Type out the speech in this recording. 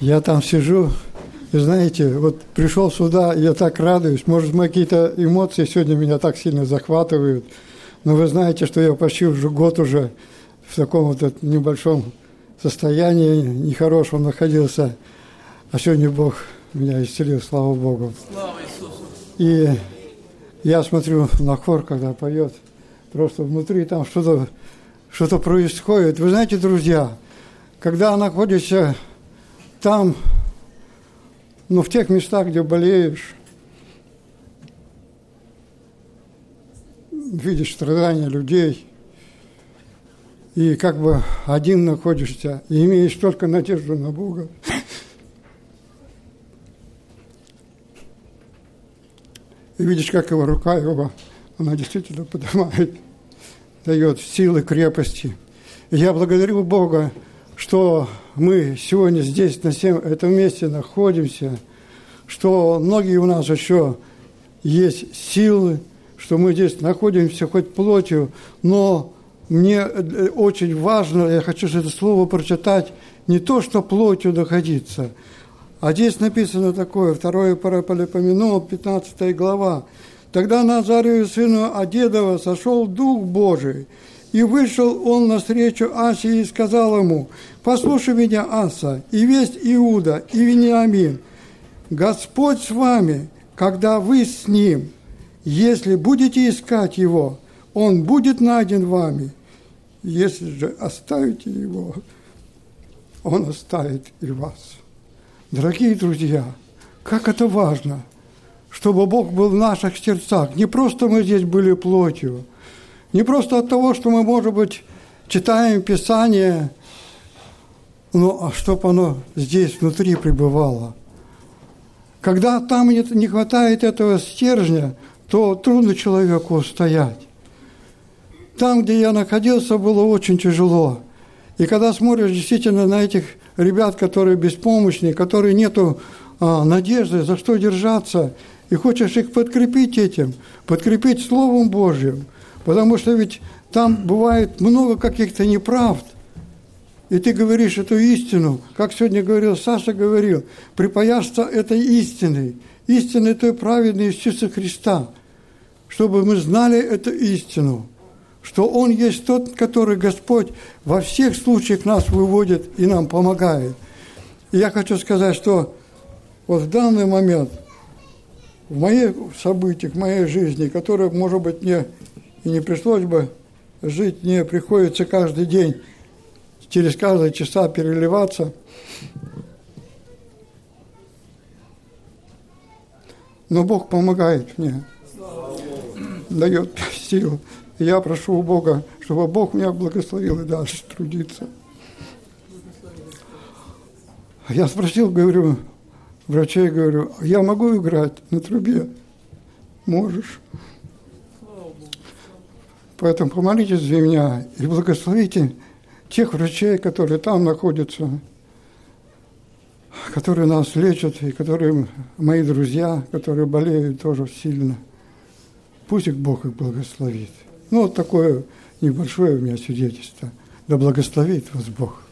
Я там сижу, и знаете, вот пришел сюда, и я так радуюсь. Может, мои какие-то эмоции сегодня меня так сильно захватывают. Но вы знаете, что я почти уже год уже в таком вот небольшом состоянии нехорошем находился. А сегодня Бог меня исцелил, слава Богу. Слава Иисусу! И я смотрю на хор, когда поет, просто внутри там что-то происходит. Вы знаете, друзья, когда находишься там, в тех местах, где болеешь, видишь страдания людей, и как бы один находишься, и имеешь только надежду на Бога. И видишь, как его рука его, она действительно поднимает, дает силы, крепости. И я благодарю Бога, что мы сегодня здесь, на этом месте находимся, что многие у нас еще есть силы, что мы здесь находимся хоть плотью, но мне очень важно, я хочу это слово прочитать, не то, что плотью находиться, а здесь написано такое, 2 Паралипоменон, 15 глава. «Тогда на Азарию, сыну Адедова, сошел Дух Божий, и вышел он навстречу Асе и сказал ему: послушай меня, Аса, и весь Иуда, и Вениамин, Господь с вами, когда вы с ним. Если будете искать его, он будет найден вами. Если же оставите его, он оставит и вас». Дорогие друзья, как это важно, чтобы Бог был в наших сердцах. Не просто мы здесь были плотью, не просто от того, что мы, может быть, читаем Писание, но чтобы оно здесь внутри пребывало. Когда там не хватает этого стержня, то трудно человеку устоять. Там, где я находился, было очень тяжело. И когда смотришь действительно на этих ребят, которые беспомощные, которые нету надежды, за что держаться, и хочешь их подкрепить этим, подкрепить Словом Божьим, потому что ведь там бывает много каких-то неправд, и ты говоришь эту истину, как сегодня говорил Саша, говорил, припоясаться этой истиной той праведной Иисуса Христа, чтобы мы знали эту истину, что Он есть тот, который Господь во всех случаях нас выводит и нам помогает. И я хочу сказать, что вот в данный момент, в моих событиях, в моей жизни, которые, может быть, мне и не пришлось бы жить, мне приходится каждый день, через каждые часа переливаться, но Бог помогает мне, дает силу. И я прошу у Бога, чтобы Бог меня благословил и дальше трудиться. Я спросил, говорю, врачей, говорю, я могу играть на трубе? Можешь. Поэтому помолитесь за меня и благословите тех врачей, которые там находятся, которые нас лечат, и которые мои друзья, которые болеют тоже сильно. Пусть их Бог их благословит. Вот такое небольшое у меня свидетельство. Да благословит вас Бог.